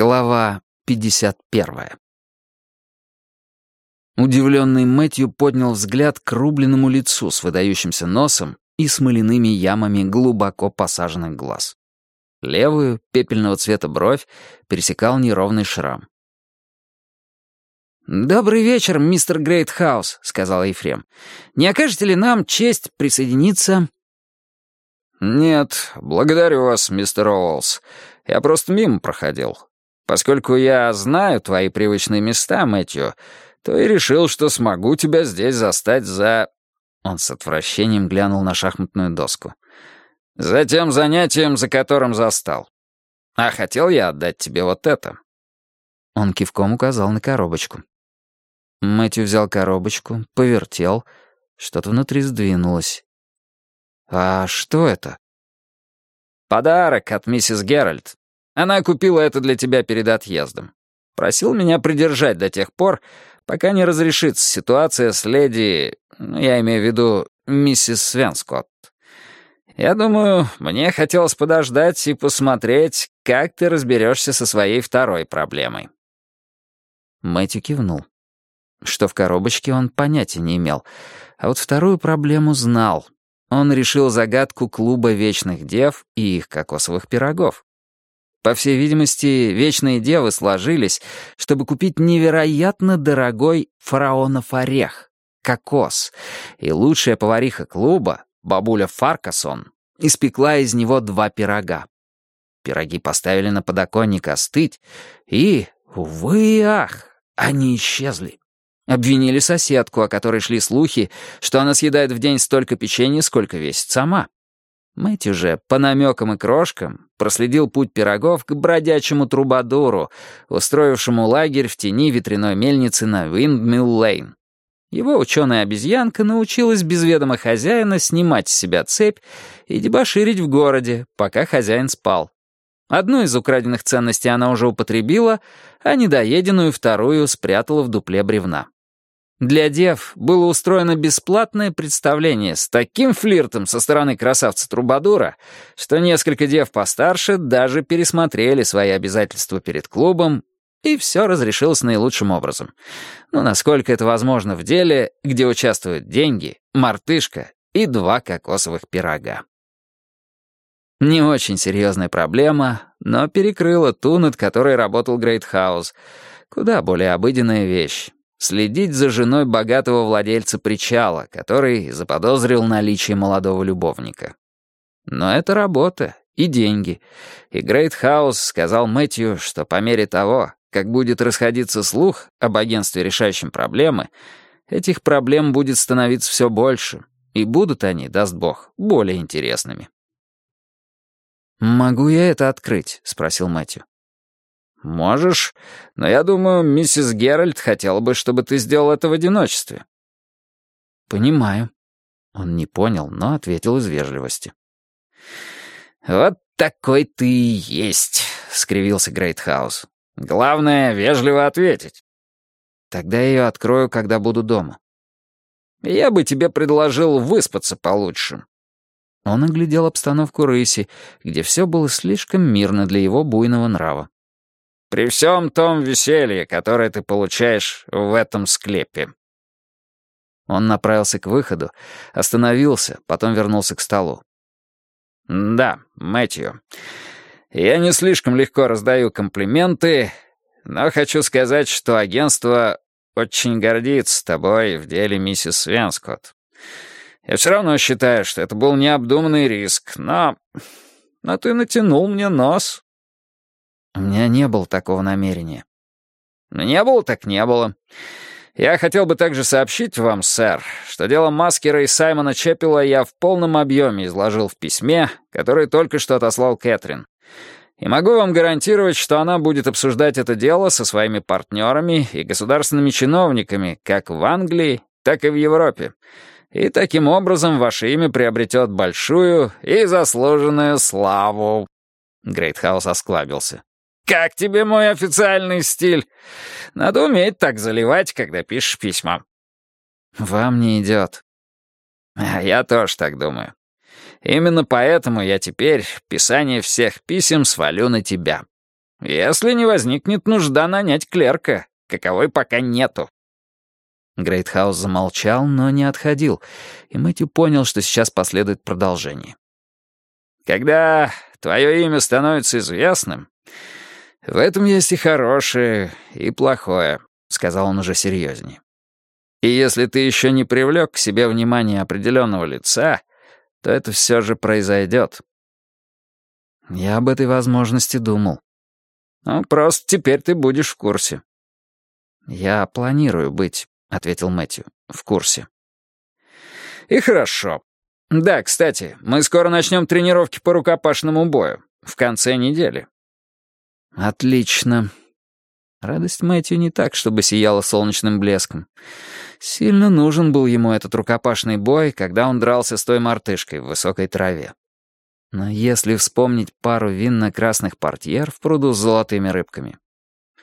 Глава 51. Удивленный Мэтью поднял взгляд к рубленному лицу с выдающимся носом и смоляными ямами глубоко посаженных глаз. Левую, пепельного цвета бровь пересекал неровный шрам. «Добрый вечер, мистер Грейтхаус», — сказал Ефрем. «Не окажете ли нам честь присоединиться?» «Нет, благодарю вас, мистер Оуэллс. Я просто мимо проходил. Поскольку я знаю твои привычные места, Мэтью, то и решил, что смогу тебя здесь застать за...» Он с отвращением глянул на шахматную доску. «За тем занятием, за которым застал. А хотел я отдать тебе вот это». Он кивком указал на коробочку. Мэтью взял коробочку, повертел. Что-то внутри сдвинулось. «А что это?» «Подарок от миссис Геральт. Она купила это для тебя перед отъездом. Просил меня придержать до тех пор, пока не разрешится ситуация с леди... Я имею в виду миссис Свенскотт. Я думаю, мне хотелось подождать и посмотреть, как ты разберешься со своей второй проблемой». Мэтью кивнул. Что в коробочке, он понятия не имел. А вот вторую проблему знал. Он решил загадку клуба вечных дев и их кокосовых пирогов. По всей видимости, вечные девы сложились, чтобы купить невероятно дорогой фараонов орех — кокос, и лучшая повариха клуба, бабуля Фаркасон, испекла из него 2 пирога. Пироги поставили на подоконник остыть, и, увы и ах, они исчезли. Обвинили соседку, о которой шли слухи, что она съедает в день столько печенья, сколько весит сама. Мэтью же, по намекам и крошкам, проследил путь пирогов к бродячему трубадуру, устроившему лагерь в тени ветряной мельницы на Виндмилл-Лейн. Его ученая-обезьянка научилась без ведома хозяина снимать с себя цепь и дебоширить в городе, пока хозяин спал. Одну из украденных ценностей она уже употребила, а недоеденную вторую спрятала в дупле бревна. Для дев было устроено бесплатное представление с таким флиртом со стороны красавца-трубадура, что несколько дев постарше даже пересмотрели свои обязательства перед клубом, и все разрешилось наилучшим образом. Ну, насколько это возможно в деле, где участвуют деньги, мартышка и 2 кокосовых пирога. Не очень серьезная проблема, но перекрыла ту, над которой работал Грейтхаус. Куда более обыденная вещь. Следить за женой богатого владельца причала, который заподозрил наличие молодого любовника. Но это работа и деньги. И Грейтхаус сказал Мэтью, что по мере того, как будет расходиться слух об агентстве, решающем проблемы, этих проблем будет становиться все больше, и будут они, даст бог, более интересными. «Могу я это открыть?» — спросил Мэтью. «Можешь, но я думаю, миссис Геральт хотела бы, чтобы ты сделал это в одиночестве». «Понимаю». Он не понял, но ответил из вежливости. «Вот такой ты и есть», — скривился Грейтхаус. «Главное, вежливо ответить». «Тогда я ее открою, когда буду дома». «Я бы тебе предложил выспаться получше». Он оглядел обстановку рыси, где все было слишком мирно для его буйного нрава. «При всем том веселье, которое ты получаешь в этом склепе». Он направился к выходу, остановился, потом вернулся к столу. «Да, Мэтью, я не слишком легко раздаю комплименты, но хочу сказать, что агентство очень гордится тобой в деле миссис Свенскотт. Я все равно считаю, что это был необдуманный риск, но ты натянул мне нос». «У меня не было такого намерения». «Не было так не было. Я хотел бы также сообщить вам, сэр, что дело Маскера и Саймона Чеппела я в полном объеме изложил в письме, которое только что отослал Кэтрин. И могу вам гарантировать, что она будет обсуждать это дело со своими партнерами и государственными чиновниками как в Англии, так и в Европе. И таким образом ваше имя приобретет большую и заслуженную славу». Грейтхаус осклабился. «Как тебе мой официальный стиль? Надо уметь так заливать, когда пишешь письма». «Вам не идет». «Я тоже так думаю. Именно поэтому я теперь писание всех писем свалю на тебя. Если не возникнет нужда нанять клерка, каковой пока нету». Грейтхаус замолчал, но не отходил, и Мэтью понял, что сейчас последует продолжение. «Когда твое имя становится известным, в этом есть и хорошее, и плохое», — сказал он уже серьезнее. «И если ты еще не привлек к себе внимание определенного лица, то это все же произойдет». Я об этой возможности думал. «Ну, просто теперь ты будешь в курсе». «Я планирую быть», — ответил Мэтью, — «в курсе». «И хорошо. Да, кстати, мы скоро начнем тренировки по рукопашному бою. В конце недели». «Отлично». Радость Мэтью не так, чтобы сияла солнечным блеском. Сильно нужен был ему этот рукопашный бой, когда он дрался с той мартышкой в высокой траве. Но если вспомнить пару винно-красных портьер в пруду с золотыми рыбками,